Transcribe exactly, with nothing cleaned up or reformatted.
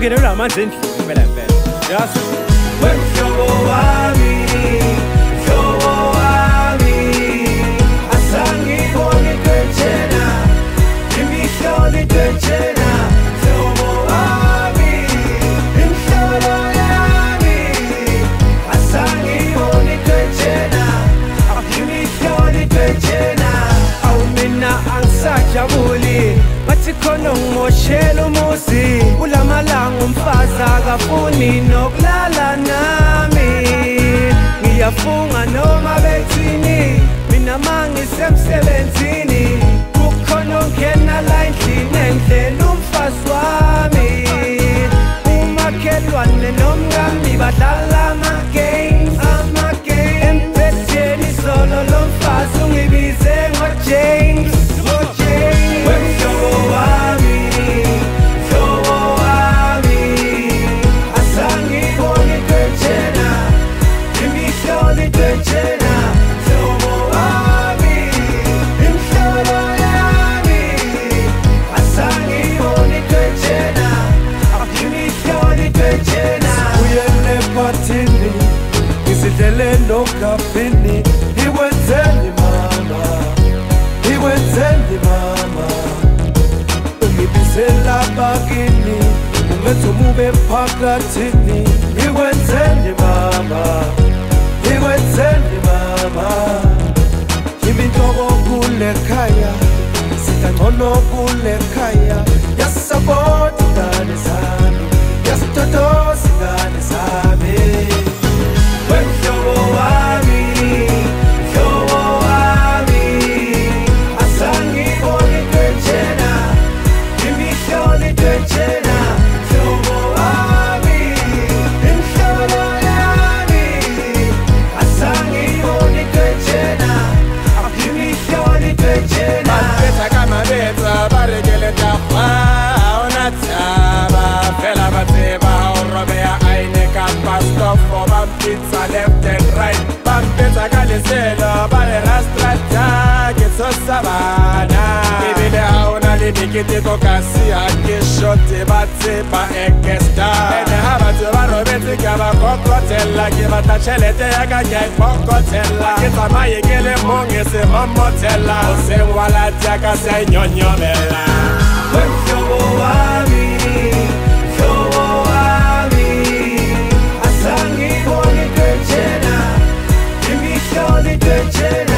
ungenelwa amanzi endlini impela impela. Yazi wemhlobo wami, mhlobo wami, asangiboni dwetshena, imihloli dwetshena, mhlobo wami, imhlolo yami, asangiboni dwetshena, imihloli dwetshena. Awu mina angisajabuli, bathi khona ngimoshela umuzi, kulamalanga umfazi akafuni nokulala nami. Ngiyafunga noma bethini, mina mangisemsebenzini, kukhona ongena la endlini endlela umfazi wami. Umakhelwane nomngani badlala ama-games, ama-games. Empetheni solo lo mfazi ungibize ngo-James, ngo-James. Wemhlobo wami, mhlobo wami, asangiboni dwetshena, imihloli dwetshena, mhlobo wami, imhlolo yami, asangiboni dwetshena, imihloli dwetshena. Uyele phathini, ngizidlele nogabhini, ikwenzeni mama, ikwenzeni mama. Ungibizela bakini, ungenza umubi emphakathini, ikwenzeni mama, ikwenzeni mama. Yimi inhloko kule khaya, singangcono kule khaya, yasisapota ingane zami, yasitotoza ingane zami. Wemhlobo wami, mhlobo wami, asangiboni dwetshena, imihloli dwetshena, mhlobo wami, imhlolo yami, asangiboni dwetshena, imihloli dwetshena. Bambetha kamabetha barekele tafwa unathaba phela batheba urobeya ayine kapastofo bampitsa left and right bambetha kaleselo bale rastrata ketosabana ibile hauna libikitiko kasi akishote batheba ekesta ene habathu barobethi kabakokotela kibatachelete yakanyekokotela kitsamayekele mongese mamotela usengwalathi akasenyonyomela. Wemhlobo wami, mhlobo wami, asangiboni dwetshena, imihloli dwetshena.